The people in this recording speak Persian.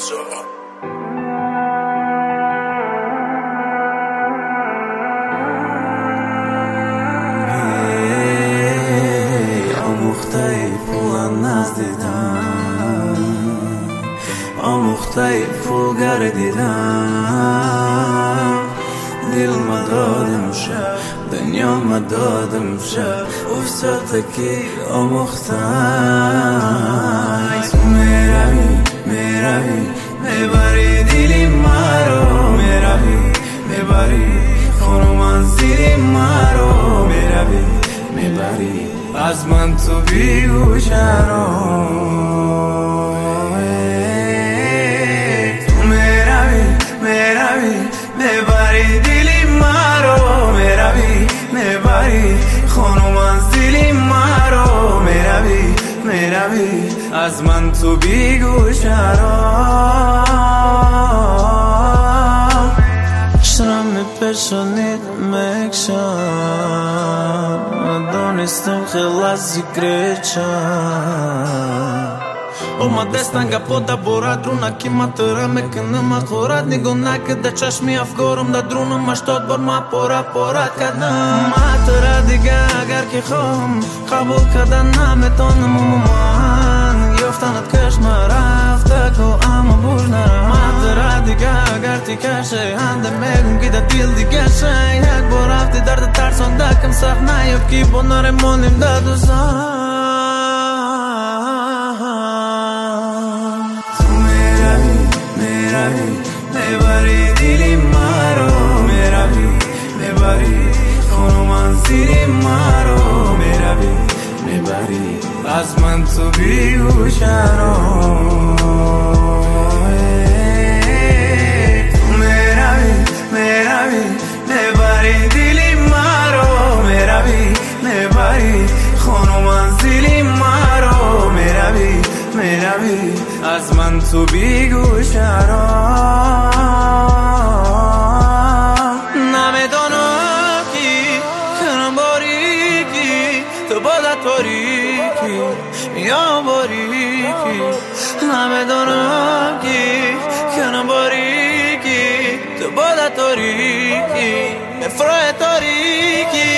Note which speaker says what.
Speaker 1: آموخته پول نزدیدم، آموخته پول گردیدم، دل مدادم شد دنیا مدادم شد افتاده که آموختم. تو میروی میروی میبری دلی مرا، میروی میبری خونو منزلی مرا، میروی میبری از من تو بیگوشه رو. تو میروی میروی میبری دلی مرا، میروی میبری خونو منزلی مرا، میروی میروی از من تو بیگوشه رو. شرم میپشونید میکشم، ندونستم خیلی از ذکرچم. اومده ستنگا پودا борад руна ки матара мекунам махорат нигоҳ накарда чашми афкорам да друна маштод бор ма пора пора кардам. матара дига агар ки хоҳам қабул карда наметонам умуман ёфтанат кашма рафтаку аммо бур нарам. матара дига агар ти каше анда мегум ки да дил дига шай як бор рафти дарда тарсонда кам сахт наёб ки бо наремонем да дузан. میبری دلی مرا، میروی میبری خونو منزلی مرا، میروی میبری از من تو بیگوشه رو. تو میروی میروی میبری دلی مرا، میروی میبری خونو منزلی مرا، میروی میروی از من تو بیگوشه رو. نمیدانم کی کنم باریکی تو بادا تاریکی یا باریکی. نمیدانم کی کنم باریکی تو بادا تاریکی افرای تاریکی.